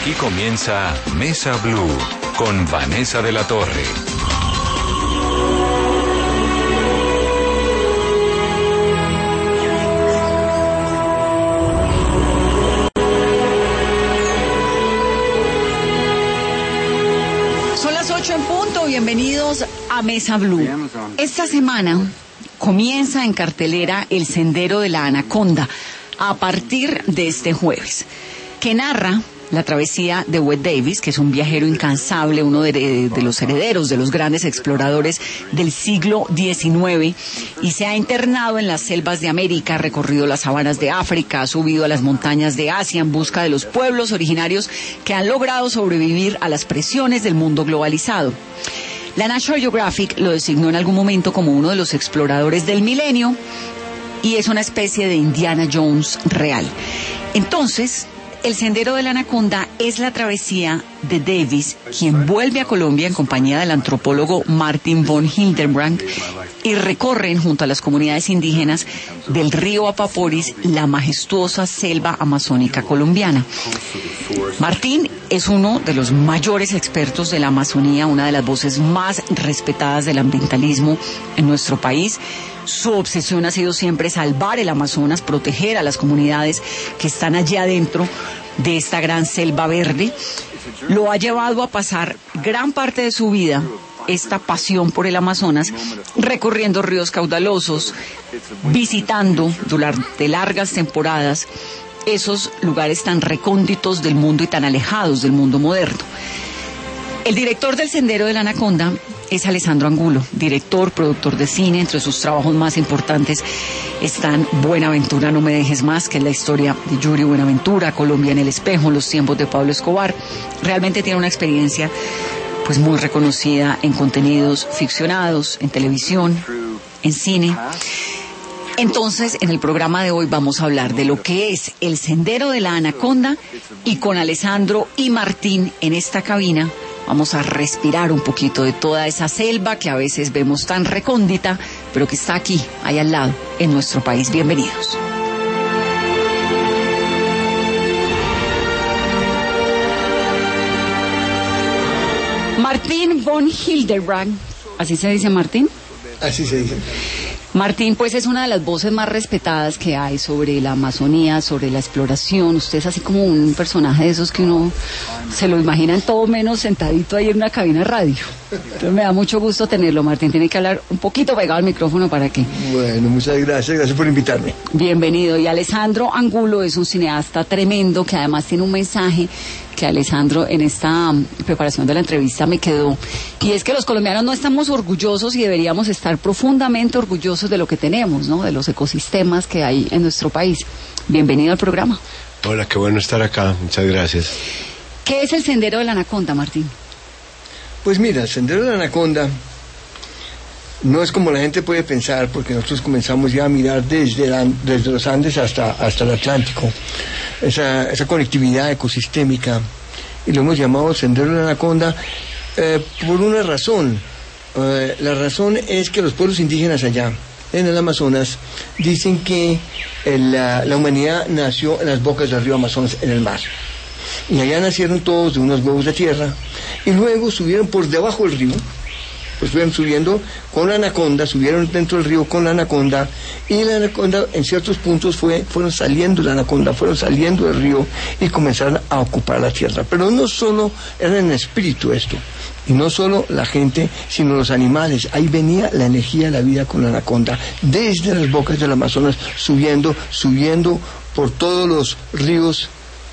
Aquí comienza Mesa Blue con Vanessa de la Torre. Son las 8 en punto, bienvenidos a Mesa Blue. Esta semana comienza en cartelera El Sendero de la Anaconda, a partir de este jueves, que narra la travesía de Wade Davis, que es un viajero incansable, uno de los herederos de los grandes exploradores del siglo XIX, y se ha internado en las selvas de América, ha recorrido las sabanas de África, ha subido a las montañas de Asia en busca de los pueblos originarios que han logrado sobrevivir a las presiones del mundo globalizado. La National Geographic lo designó en algún momento como uno de los exploradores del milenio, y es una especie de Indiana Jones real. Entonces, El Sendero de la Anaconda es la travesía de Davis, quien vuelve a Colombia en compañía del antropólogo Martin von Hildebrand, y recorren junto a las comunidades indígenas del río Apaporis la majestuosa selva amazónica colombiana. Martín es uno de los mayores expertos de la Amazonía, una de las voces más respetadas del ambientalismo en nuestro país. Su obsesión ha sido siempre salvar el Amazonas, proteger a las comunidades que están allí adentro de esta gran selva verde. Lo ha llevado a pasar gran parte de su vida, esta pasión por el Amazonas, recorriendo ríos caudalosos, visitando durante largas temporadas esos lugares tan recónditos del mundo y tan alejados del mundo moderno. El director del Sendero de la Anaconda es Alessandro Angulo, director, productor de cine. Entre sus trabajos más importantes están Buenaventura, no me dejes más, que es la historia de Yuri Buenaventura, Colombia en el espejo, Los tiempos de Pablo Escobar. Realmente tiene una experiencia pues muy reconocida en contenidos ficcionados, en televisión, en cine. Entonces, en el programa de hoy vamos a hablar de lo que es El Sendero de la Anaconda, y con Alessandro y Martín en esta cabina vamos a respirar un poquito de toda esa selva que a veces vemos tan recóndita, pero que está aquí, ahí al lado, en nuestro país. Bienvenidos. Martin von Hildebrand, ¿así se dice, Martín? Así se dice. Martín, pues es una de las voces más respetadas que hay sobre la Amazonía, sobre la exploración. Usted es así como un personaje de esos que uno se lo imagina en todo menos sentadito ahí en una cabina de radio. Entonces me da mucho gusto tenerlo, Martín. Tiene que hablar un poquito pegado al micrófono para que... Bueno, muchas gracias por invitarme. Bienvenido. Y Alessandro Angulo es un cineasta tremendo que además tiene un mensaje que Alessandro en esta preparación de la entrevista me quedó, y es que los colombianos no estamos orgullosos y deberíamos estar profundamente orgullosos de lo que tenemos, ¿no? De los ecosistemas que hay en nuestro país. Bienvenido al programa. Hola, qué bueno estar acá, muchas gracias. ¿Qué es el Sendero de la Anaconda, Martín? Pues mira, el Sendero de la Anaconda no es como la gente puede pensar, porque nosotros comenzamos ya a mirar desde los Andes hasta el Atlántico, esa conectividad ecosistémica, y lo hemos llamado Sendero de la Anaconda por una razón. La razón es que los pueblos indígenas allá en el Amazonas dicen que la humanidad nació en las bocas del río Amazonas, en el mar, y allá nacieron todos de unos huevos de tierra, y luego subieron por debajo del río. Pues fueron subiendo con la anaconda, subieron dentro del río con la anaconda, y la anaconda en ciertos puntos fueron saliendo del río y comenzaron a ocupar la tierra. Pero no solo era en espíritu esto, y no solo la gente, sino los animales. Ahí venía la energía de la vida con la anaconda, desde las bocas del Amazonas, subiendo por todos los ríos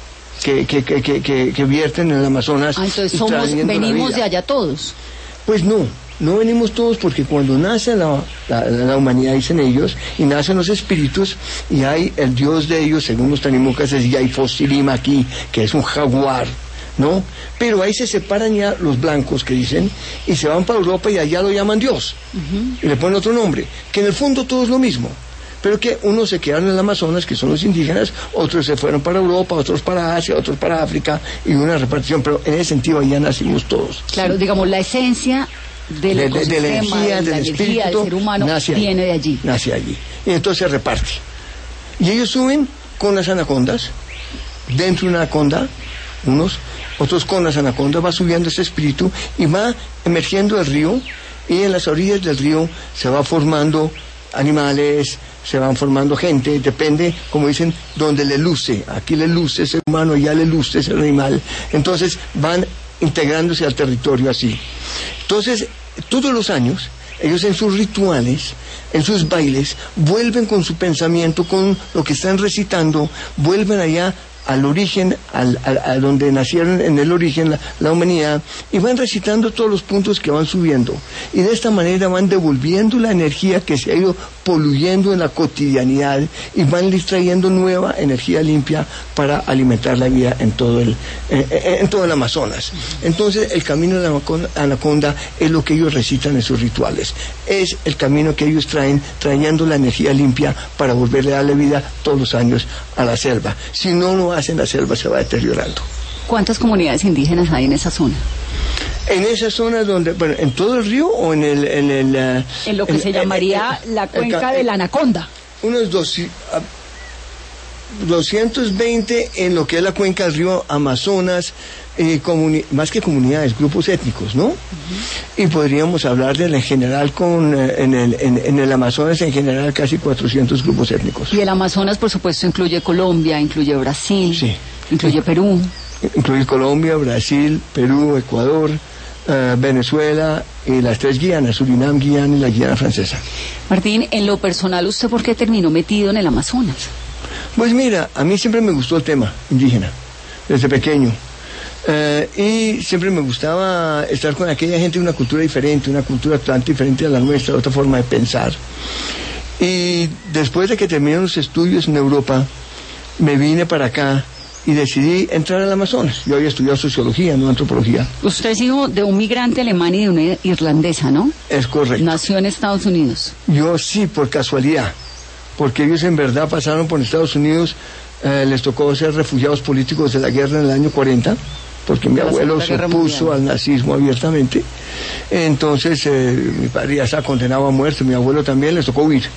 que vierten en el Amazonas. Entonces venimos de allá todos. Pues no venimos todos, porque cuando nace la humanidad, dicen ellos, y nacen los espíritus, y hay el dios de ellos, según los tanimucas, es Yaifosilima aquí, que es un jaguar, ¿no? Pero ahí se separan ya los blancos, que dicen, y se van para Europa y allá lo llaman Dios, y le ponen otro nombre, que en el fondo todo es lo mismo. Pero que unos se quedaron en el Amazonas, que son los indígenas, otros se fueron para Europa, otros para Asia, otros para África, y una repartición, pero en ese sentido allá nacimos todos. Claro, ¿sí? Digamos, la esencia del ecosistema, de la energía, del ser humano viene de allí. Nace allí. Y entonces se reparte. Y ellos suben con las anacondas, dentro de una anaconda, otros con las anacondas, va subiendo ese espíritu y va emergiendo del río, y en las orillas del río se va formando animales, se van formando gente, depende, como dicen, donde le luce. Aquí le luce ese humano, allá le luce ese animal. Entonces van integrándose al territorio así. Entonces, todos los años, ellos en sus rituales, en sus bailes, vuelven con su pensamiento, con lo que están recitando, vuelven allá al origen, a donde nacieron en el origen la humanidad, y van recitando todos los puntos que van subiendo, y de esta manera van devolviendo la energía que se ha ido poluyendo en la cotidianidad, y van trayendo nueva energía limpia para alimentar la vida en todo el Amazonas. Entonces el camino de la anaconda es lo que ellos recitan en sus rituales, es el camino que ellos traen, trayendo la energía limpia para volverle a darle vida todos los años a la selva. Si no lo hacen, la selva se va deteriorando. ¿Cuántas comunidades indígenas hay en esa zona? En esa zona donde, bueno, ¿en todo el río o en lo que se llamaría la cuenca de la Anaconda? Unos 220 en lo que es la cuenca del río Amazonas, más que comunidades, grupos étnicos, ¿no? Y podríamos hablar en general en el Amazonas en general casi 400 grupos étnicos. Y el Amazonas, por supuesto, incluye Colombia, incluye Brasil, sí, incluye Perú. Incluye Colombia, Brasil, Perú, Ecuador, Venezuela y las 3 Guianas, Surinam, Guiana y la Guiana francesa. Martín, en lo personal, ¿usted por qué terminó metido en el Amazonas? Pues mira, a mí siempre me gustó el tema indígena, desde pequeño. Y siempre me gustaba estar con aquella gente de una cultura diferente, una cultura totalmente diferente a la nuestra, otra forma de pensar. Y después de que terminé los estudios en Europa, me vine para acá y decidí entrar al Amazonas. Yo había estudiado sociología, no antropología. Usted es hijo de un migrante alemán y de una irlandesa, ¿no? Es correcto. Nació en Estados Unidos. Yo sí, por casualidad, porque ellos en verdad pasaron por Estados Unidos, les tocó ser refugiados políticos de la guerra en el año 40, porque mi abuelo se opuso al nazismo abiertamente. Entonces mi padre ya estaba condenado a muerte, mi abuelo también, les tocó huir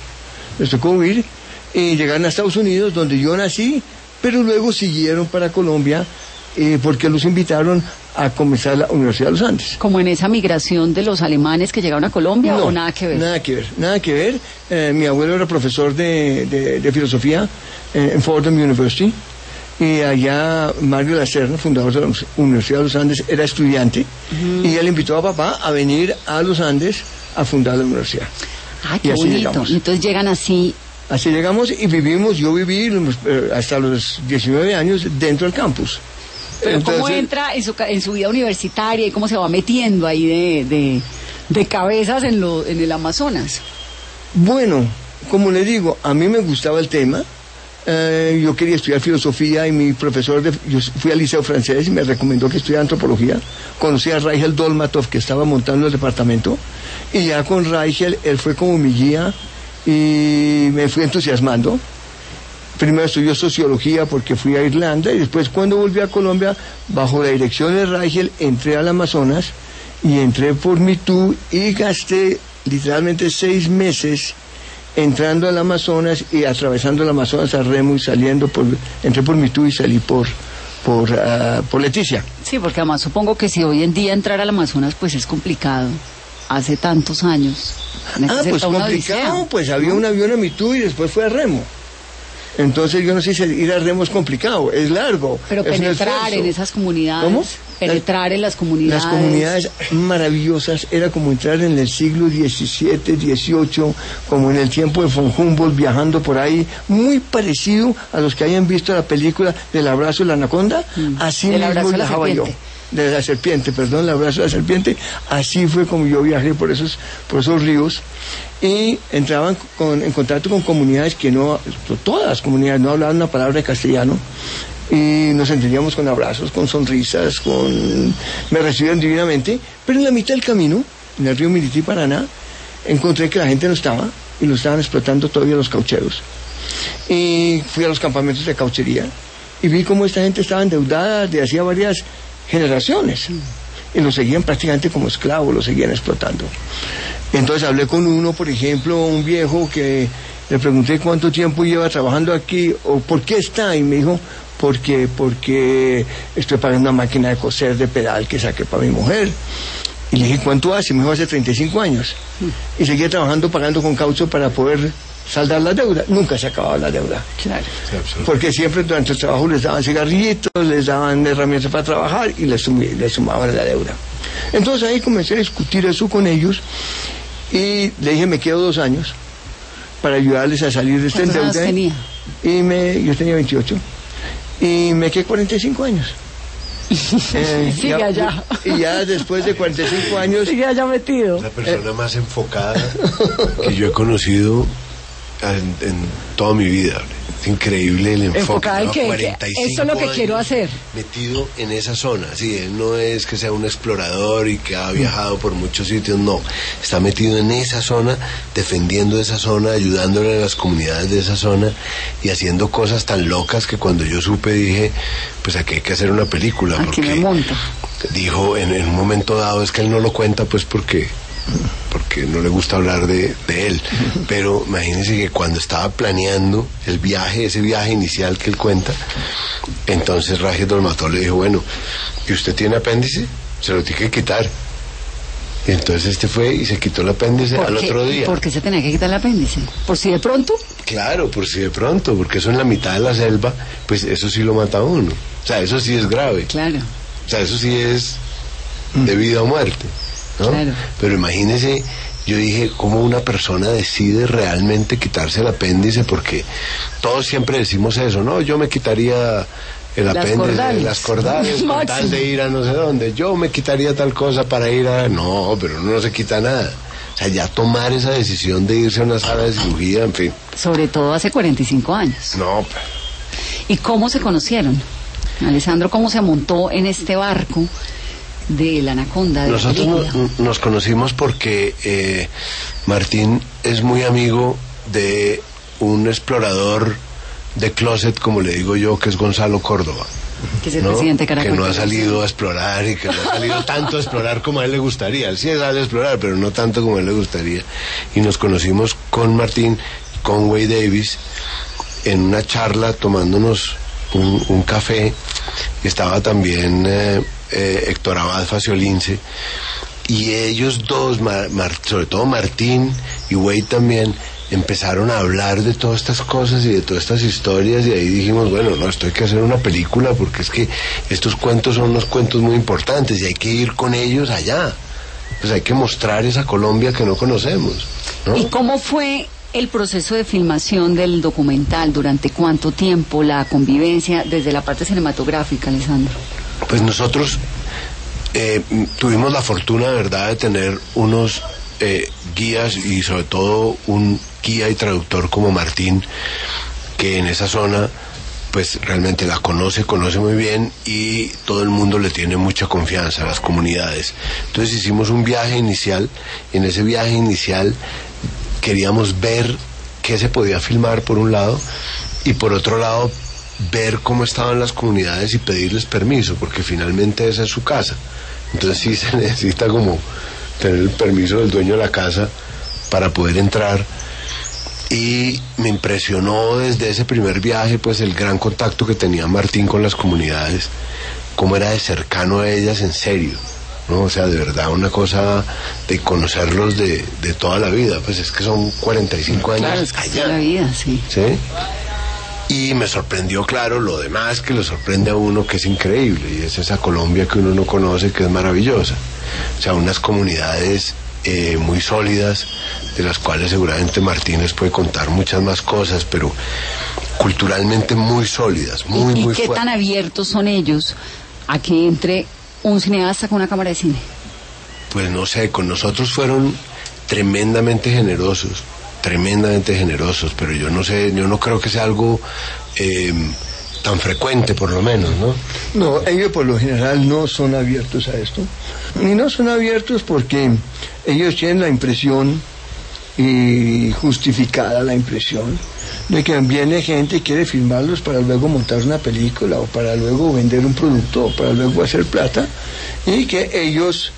y llegaron a Estados Unidos, donde yo nací, pero luego siguieron para Colombia porque los invitaron a comenzar la Universidad de los Andes. ¿Como en esa migración de los alemanes que llegaron a Colombia? No, ¿o nada que ver? Nada que ver. Mi abuelo era profesor de filosofía en Fordham University, y allá Mario Lacerna, fundador de la Universidad de los Andes, era estudiante, y él invitó a papá a venir a los Andes a fundar la universidad. Ah, qué bonito. Llegamos. Entonces llegan así. Así llegamos y yo viví hasta los 19 años dentro del campus. Pero entonces, ¿cómo entra en su vida universitaria y cómo se va metiendo ahí de cabezas en el Amazonas? Bueno, como le digo, a mí me gustaba el tema. Yo quería estudiar filosofía y mi profesor, yo fui al liceo francés y me recomendó que estudiara antropología. Conocí a Reichel Dolmatov, que estaba montando el departamento, y ya con Reichel, él fue como mi guía y me fui entusiasmando. Primero estudió sociología porque fui a Irlanda, y después cuando volví a Colombia, bajo la dirección de Reichel, entré al Amazonas y entré por Mitú y gasté literalmente 6 meses entrando al Amazonas y atravesando el Amazonas a remo y saliendo entré por Mitú y salí por Leticia. Sí, porque además supongo que si hoy en día entrar al Amazonas pues es complicado. Hace tantos años. Pues complicado, pues había un avión a Mitú y después fue a remo. Entonces yo no sé si ir a remo es complicado, es largo. Pero penetrar en esas comunidades. ¿Cómo? Penetrar en las comunidades. Las comunidades maravillosas, era como entrar en el siglo XVII, XVIII, como en el tiempo de von Humboldt, viajando por ahí, muy parecido a los que hayan visto la película del abrazo de la anaconda, así mismo viajaba yo. De la serpiente, perdón, el abrazo de la serpiente, así fue como yo viajé por esos ríos, y entraban en contacto con comunidades que todas las comunidades no hablaban una palabra de castellano, y nos entendíamos con abrazos, con sonrisas, me recibieron divinamente, pero en la mitad del camino, en el río Mirití-Paraná, encontré que la gente no estaba, y lo estaban explotando todavía los caucheros, y fui a los campamentos de cauchería, y vi cómo esta gente estaba endeudada de hacía varias generaciones, y lo seguían prácticamente como esclavos, lo seguían explotando. Entonces hablé con uno, por ejemplo, un viejo, que le pregunté cuánto tiempo lleva trabajando aquí o por qué está, y me dijo, porque estoy pagando una máquina de coser de pedal que saqué para mi mujer. Y le dije, ¿cuánto hace? Me dijo, hace 35 años. Y seguía trabajando, pagando con caucho para poder saldar la deuda. Nunca se acababa la deuda. Claro. Porque siempre durante el trabajo les daban cigarrillitos, les daban herramientas para trabajar y les sumaban la deuda. Entonces ahí comencé a discutir eso con ellos y le dije, me quedo 2 años para ayudarles a salir de esta deuda. ¿Cuántos años tenía? Yo tenía 28 y me quedé 45 años. Sigue allá. Y ya después de 45 años... Sigue allá metido. La persona más enfocada que yo he conocido en toda mi vida. Es increíble el enfoque. Enfocada en que esto es lo que quiero hacer. Metido en esa zona. Sí, él no es que sea un explorador y que ha viajado por muchos sitios, no. Está metido en esa zona, defendiendo esa zona, ayudándole a las comunidades de esa zona y haciendo cosas tan locas que cuando yo supe dije, pues aquí hay que hacer una película. Aquí me monto. Dijo en un momento dado, es que él no lo cuenta pues porque no le gusta hablar de él, pero imagínense que cuando estaba planeando el viaje, ese viaje inicial que él cuenta, entonces Rajes Dolmatov le dijo, bueno, ¿y usted tiene apéndice? Se lo tiene que quitar. Y entonces fue y se quitó el apéndice al otro día. ¿Por qué se tenía que quitar el apéndice? ¿Por si de pronto? Claro, por si de pronto, porque eso en la mitad de la selva, pues eso sí lo mata a uno. O sea, eso sí es grave. Claro. O sea, eso sí es de vida o muerte, ¿no? Claro. Pero imagínese, yo dije, ¿cómo una persona decide realmente quitarse el apéndice? Porque todos siempre decimos eso, ¿no? Yo me quitaría el apéndice, las cordales, con tal de ir a no sé dónde. Yo me quitaría tal cosa para ir a... No, pero uno no se quita nada. O sea, ya tomar esa decisión de irse a una sala de cirugía, en fin. Sobre todo hace 45 años. No, ¿Y cómo se conocieron? Alessandro, ¿cómo se montó en este barco de la Anaconda? Nosotros nos conocimos porque Martín es muy amigo de un explorador de closet, como le digo yo, que es Gonzalo Córdoba. Que es el presidente de Caracol. Que no ha salido a explorar y que no ha salido tanto a explorar como a él le gustaría. Él sí sale a explorar, pero no tanto como a él le gustaría. Y nos conocimos con Martín, con Way Davis, en una charla tomándonos un café. Estaba también Héctor Abad Faciolince, y ellos dos, sobre todo Martín y Wade también, empezaron a hablar de todas estas cosas y de todas estas historias, y ahí dijimos, bueno, no, esto hay que hacer una película porque es que estos cuentos son unos cuentos muy importantes y hay que ir con ellos allá, pues hay que mostrar esa Colombia que no conocemos, ¿no? ¿Y cómo fue el proceso de filmación del documental? ¿Durante cuánto tiempo? ¿La convivencia desde la parte cinematográfica, Alessandro? Pues nosotros tuvimos la fortuna, de verdad, de tener unos guías y sobre todo un guía y traductor como Martín, que en esa zona pues realmente la conoce muy bien y todo el mundo le tiene mucha confianza a las comunidades. Entonces hicimos un viaje inicial, y en ese viaje inicial queríamos ver qué se podía filmar por un lado, y por otro lado ver cómo estaban las comunidades y pedirles permiso, porque finalmente esa es su casa. Entonces sí se necesita como tener el permiso del dueño de la casa para poder entrar. Y me impresionó desde ese primer viaje pues el gran contacto que tenía Martín con las comunidades, cómo era de cercano a ellas, en serio, ¿no? O sea, de verdad una cosa de conocerlos de toda la vida, pues es que son 45 años. Claro, es que toda la vida, sí. ¿Sí? Y me sorprendió, claro, lo demás que le sorprende a uno, que es increíble, y es esa Colombia que uno no conoce, que es maravillosa. O sea, unas comunidades muy sólidas, de las cuales seguramente Martínez puede contar muchas más cosas, pero culturalmente muy sólidas, muy ¿Y qué fuertes. tan abiertos son ellos a que entre un cineasta con una cámara de cine? Pues no sé, con nosotros fueron tremendamente generosos, pero yo no sé, yo no creo que sea algo tan frecuente, por lo menos, ¿no? No, ellos por lo general no son abiertos a esto, y no son abiertos porque ellos tienen la impresión, y justificada la impresión, de que viene gente y quiere filmarlos para luego montar una película, o para luego vender un producto, o para luego hacer plata, y que ellos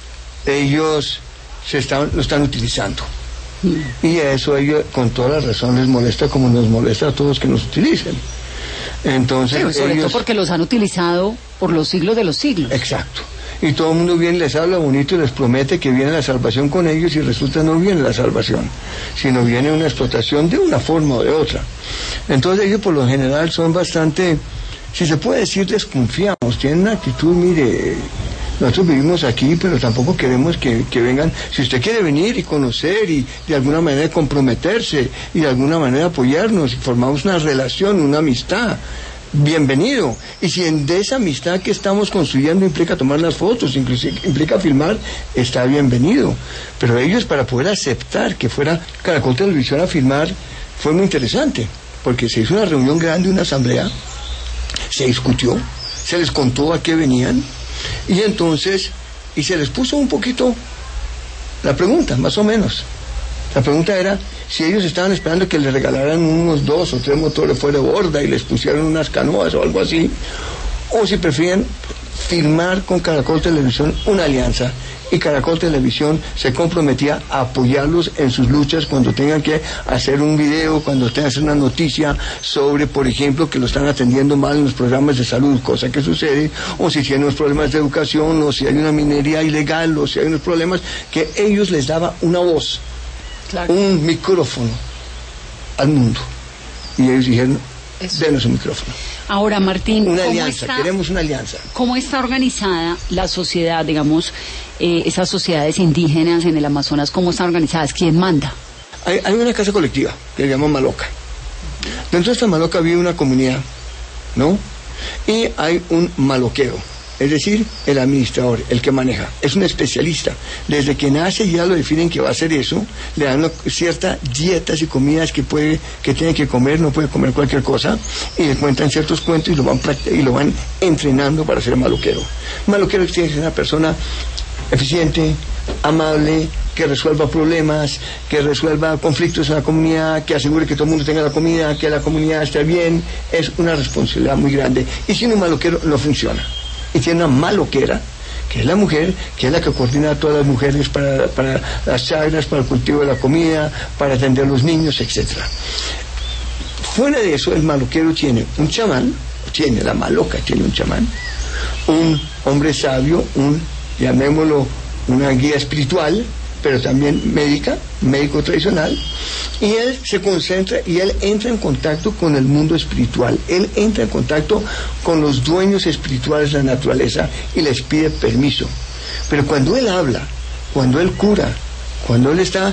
lo están utilizando. Y eso ellos con toda la razón les molesta, como nos molesta a todos que nos utilicen. Entonces, sí, sobre todo porque los han utilizado por los siglos de los siglos. Exacto. Y todo el mundo viene, les habla bonito y les promete que viene la salvación con ellos, y resulta no viene la salvación, sino viene una explotación de una forma o de otra. Entonces ellos por lo general son bastante, si se puede decir, desconfiados, tienen una actitud, mire, nosotros vivimos aquí, pero tampoco queremos que vengan. Si usted quiere venir y conocer y de alguna manera comprometerse y de alguna manera apoyarnos y formamos una relación, una amistad, bienvenido. Y si de esa amistad que estamos construyendo implica tomar las fotos, inclusive implica filmar, está bienvenido. Pero ellos, para poder aceptar que fuera Caracol Televisión a filmar, fue muy interesante, porque se hizo una reunión grande, una asamblea, se discutió, se les contó a qué venían, y entonces, y se les puso un poquito la pregunta, más o menos. La pregunta era si ellos estaban esperando que les regalaran unos 2 o 3 motores fuera de borda y les pusieran unas canoas o algo así, o si prefieren firmar con Caracol Televisión una alianza, y Caracol Televisión se comprometía a apoyarlos en sus luchas cuando tengan que hacer un video, cuando tengan que hacer una noticia sobre, por ejemplo, que lo están atendiendo mal en los programas de salud, cosa que sucede, o si tienen unos problemas de educación, o si hay una minería ilegal, o si hay unos problemas, que ellos les daba una voz, claro, un micrófono al mundo. Y ellos dijeron, denos un micrófono. Ahora, Martín, una alianza, queremos una alianza. ¿Cómo está organizada la sociedad, digamos, esas sociedades indígenas en el Amazonas? ¿Cómo están organizadas? ¿Quién manda? Hay una casa colectiva que se llama Maloca. Dentro de esta Maloca vive una comunidad, ¿no? Y hay un maloquero, es decir, el administrador, el que maneja, es un especialista. Desde que nace ya lo definen que va a hacer eso, le dan ciertas dietas y comidas que tiene que comer, no puede comer cualquier cosa, y le cuentan ciertos cuentos y lo van entrenando para ser maloquero. Maloquero tiene que ser una persona eficiente, amable, que resuelva problemas, que resuelva conflictos en la comunidad, que asegure que todo el mundo tenga la comida, que la comunidad esté bien. Es una responsabilidad muy grande, y sin un maloquero no funciona. Y tiene una maloquera, que es la mujer, que es la que coordina a todas las mujeres para las chagras, para el cultivo de la comida, para atender a los niños, etc. Fuera de eso, el maloquero tiene un chamán, la maloca tiene un chamán, un hombre sabio, llamémoslo una guía espiritual, pero también médico tradicional, y él se concentra y él entra en contacto con el mundo espiritual, él entra en contacto con los dueños espirituales de la naturaleza y les pide permiso. Pero cuando él habla, cuando él cura, cuando él está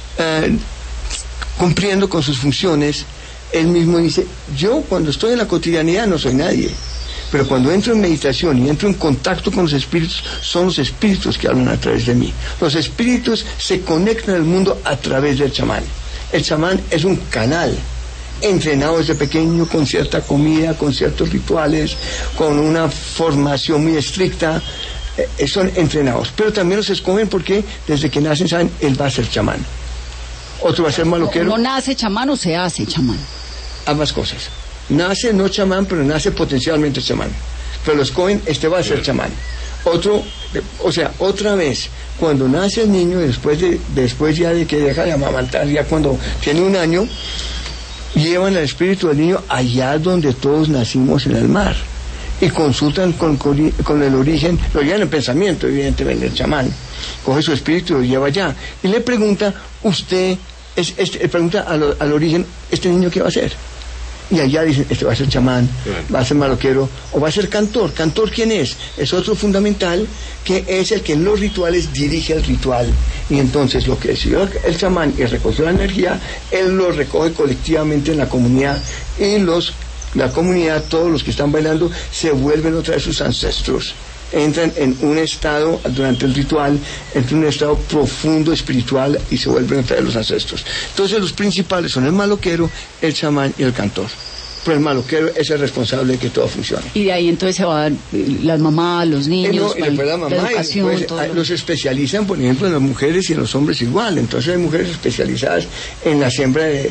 cumpliendo con sus funciones, él mismo dice, yo cuando estoy en la cotidianidad no soy nadie, pero cuando entro en meditación y entro en contacto con los espíritus, son los espíritus que hablan a través de mí. Los espíritus se conectan al mundo a través del chamán. El chamán es un canal, entrenado desde pequeño, con cierta comida, con ciertos rituales, con una formación muy estricta. Son entrenados, pero también los escogen porque desde que nacen saben, él va a ser chamán. Otro va a ser maloquero. ¿No nace chamán o se hace chamán? Ambas cosas. Nace no chamán, pero nace potencialmente chamán. Pero los escogen, va a ser chamán. Otra vez, cuando nace el niño, después ya de que deja de amamantar, ya cuando tiene 1 año, llevan al espíritu del niño allá donde todos nacimos, en el mar, y consultan con el origen, lo llevan en pensamiento, evidentemente, el chamán coge su espíritu y lo lleva allá, y le pregunta, pregunta al origen, ¿este niño qué va a hacer? Y allá dicen, va a ser chamán, va a ser maloquero, o va a ser cantor. ¿Cantor quién es? Es otro fundamental, que es el que en los rituales dirige el ritual. Y entonces lo que decidió el chamán y recogió la energía, él lo recoge colectivamente en la comunidad, y la comunidad, todos los que están bailando, se vuelven otra vez sus ancestros. Entran en un estado, durante el ritual, en un estado profundo espiritual, y se vuelven otra vez los ancestros. Entonces los principales son el maloquero, el chamán y el cantor. Pero el maloquero es el responsable de que todo funcione. Y de ahí entonces se van las mamás, los niños, y después la mamá, educación, y después los especializan, por ejemplo, en las mujeres y en los hombres igual. Entonces hay mujeres especializadas en la siembra de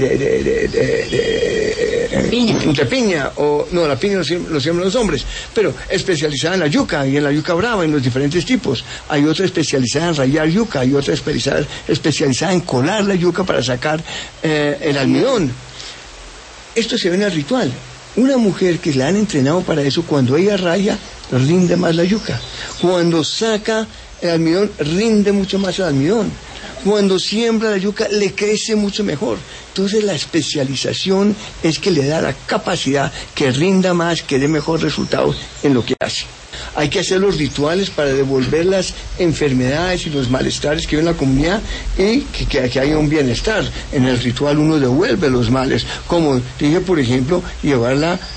piña, o no, la piña lo siembran los hombres, pero especializada en la yuca, y en la yuca brava, en los diferentes tipos. Hay otra especializada en rallar yuca, hay otra especializada en colar la yuca para sacar el almidón. Esto se ve en el ritual. Una mujer que la han entrenado para eso, cuando ella raya, rinde más la yuca. Cuando saca el almidón, rinde mucho más el almidón. Cuando siembra la yuca, le crece mucho mejor. Entonces la especialización es que le da la capacidad que rinda más, que dé mejor resultados en lo que hace. Hay que hacer los rituales para devolver las enfermedades y los malestares que hay en la comunidad y que haya un bienestar. En el ritual uno devuelve los males, como dije, por ejemplo, llevar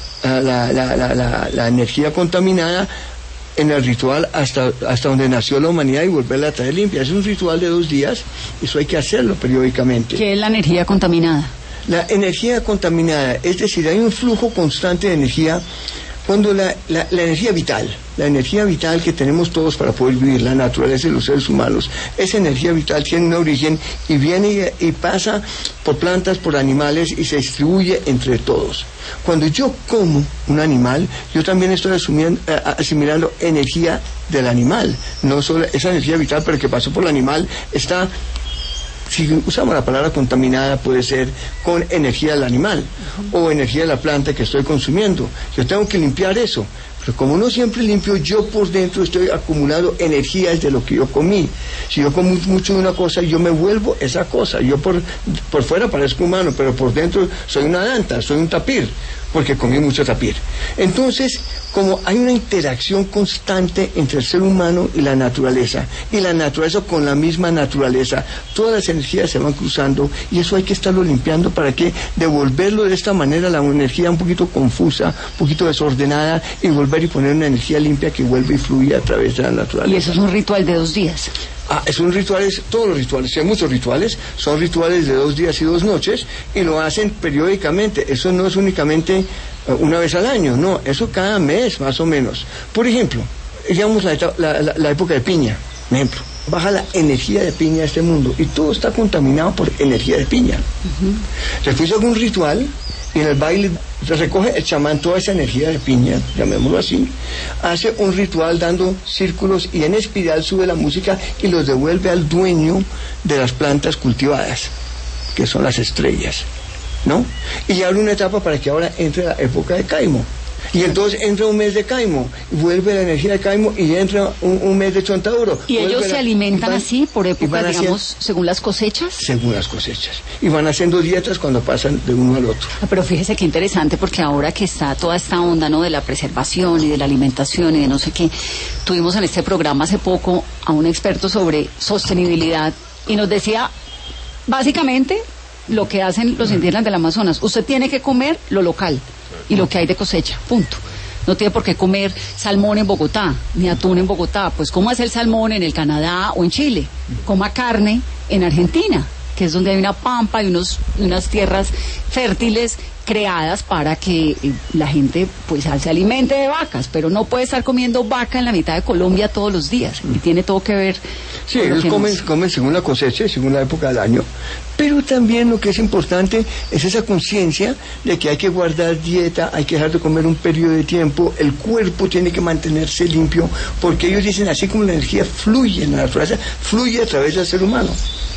la energía contaminada en el ritual hasta donde nació la humanidad y volverla a traer limpia. Es un ritual de 2 días, eso hay que hacerlo periódicamente. ¿Qué es la energía contaminada? La energía contaminada, es decir, hay un flujo constante de energía. Cuando la energía vital que tenemos todos para poder vivir, la naturaleza de los seres humanos, esa energía vital tiene un origen y viene y pasa por plantas, por animales y se distribuye entre todos. Cuando yo como un animal, yo también estoy asimilando energía del animal, no solo esa energía vital, pero que pasó por el animal está... Si usamos la palabra contaminada, puede ser con energía del animal o energía de la planta que estoy consumiendo. Yo tengo que limpiar eso. Pero como no siempre limpio, yo por dentro estoy acumulando energías de lo que yo comí. Si yo como mucho de una cosa, yo me vuelvo esa cosa. Yo por fuera parezco humano, pero por dentro soy una danta, soy un tapir, porque comí mucho tapir. Entonces, como hay una interacción constante entre el ser humano y la naturaleza con la misma naturaleza, todas las energías se van cruzando y eso hay que estarlo limpiando para que devolverlo de esta manera, la energía un poquito confusa, un poquito desordenada, y volver y poner una energía limpia que vuelve y fluye a través de la naturaleza. ¿Y eso es un ritual de 2 días? Todos los rituales, hay muchos rituales, son rituales de 2 días y 2 noches, y lo hacen periódicamente. Eso no es únicamente una vez al año, no, eso cada mes más o menos. Por ejemplo, digamos la época de piña, por ejemplo, baja la energía de piña a este mundo, y todo está contaminado por energía de piña. Después de algún ritual, y en el baile se recoge el chamán toda esa energía de piña, llamémoslo así, hace un ritual dando círculos y en espiral sube la música y los devuelve al dueño de las plantas cultivadas, que son las estrellas, ¿no? Y abre una etapa para que ahora entre la época de Caimo. Y entonces entra un mes de Caimo, vuelve la energía de Caimo y entra un mes de Chontaduro. ¿Y ellos se alimentan así por época, digamos, según las cosechas? Según las cosechas. Y van haciendo dietas cuando pasan de uno al otro. Pero fíjese qué interesante, porque ahora que está toda esta onda, ¿no?, de la preservación y de la alimentación y de no sé qué, tuvimos en este programa hace poco a un experto sobre sostenibilidad y nos decía, básicamente, lo que hacen los indígenas del Amazonas: usted tiene que comer lo local y lo que hay de cosecha, punto. No tiene por qué comer salmón en Bogotá, ni atún en Bogotá. Pues cómo es el salmón en el Canadá o en Chile. Coma carne en Argentina, que es donde hay una pampa y unas tierras fértiles creadas para que la gente pues se alimente de vacas, pero no puede estar comiendo vaca en la mitad de Colombia todos los días, y tiene todo que ver. Sí, ellos comen según la cosecha, según la época del año, pero también lo que es importante es esa conciencia de que hay que guardar dieta, hay que dejar de comer un periodo de tiempo, el cuerpo tiene que mantenerse limpio, porque ellos dicen, así como la energía fluye en la naturaleza, fluye a través del ser humano.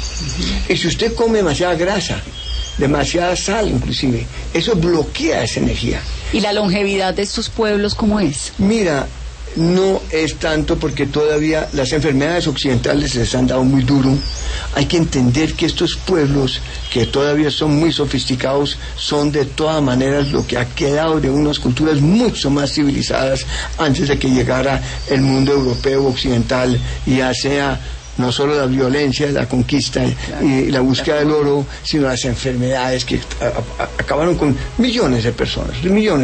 Y si usted come demasiada grasa, demasiada sal inclusive, eso bloquea esa energía. ¿Y la longevidad de estos pueblos cómo es? Mira, no es tanto, porque todavía las enfermedades occidentales les han dado muy duro. Hay que entender que estos pueblos, que todavía son muy sofisticados, son de todas maneras lo que ha quedado de unas culturas mucho más civilizadas antes de que llegara el mundo europeo occidental, y ya sea no solo la violencia, la conquista y la búsqueda del oro, sino las enfermedades que acabaron con millones de personas.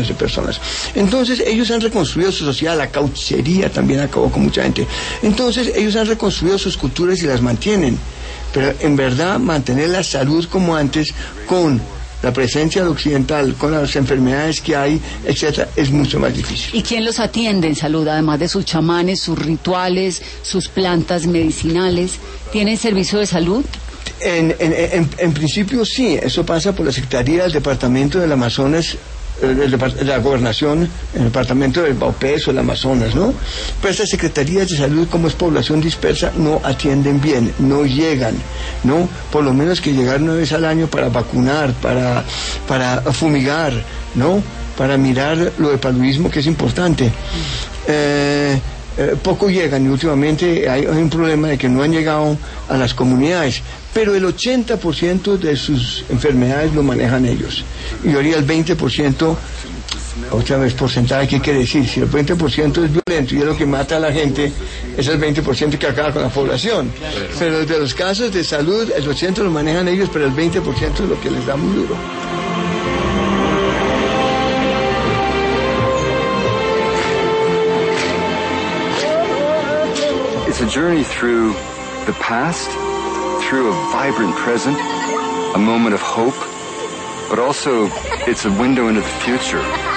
Entonces ellos han reconstruido su sociedad, la cauchería también acabó con mucha gente. Entonces ellos han reconstruido sus culturas y las mantienen, pero en verdad mantener la salud como antes, con la presencia del occidental, con las enfermedades que hay, etcétera, es mucho más difícil. ¿Y quién los atiende en salud, además de sus chamanes, sus rituales, sus plantas medicinales? ¿Tienen servicio de salud? En principio sí, eso pasa por la Secretaría del Departamento del Amazonas, de la Gobernación, el Departamento del Baupés o el Amazonas, ¿no? Pero estas secretarías de salud, como es población dispersa, no atienden bien, no llegan, ¿no? Por lo menos que llegar 1 vez al año para vacunar, para fumigar, ¿no? para mirar lo de paludismo, que es importante. Poco llegan, y últimamente hay un problema de que no han llegado a las comunidades, pero el 80% de sus enfermedades lo manejan ellos, y ahorita el 20%, otra vez porcentaje, ¿qué quiere decir? Si el 20% es violento y es lo que mata a la gente, es el 20% que acaba con la población, pero de los casos de salud, el 80% lo manejan ellos, pero el 20% es lo que les da muy duro. It's a journey through the past, through a vibrant present, a moment of hope, but also it's a window into the future.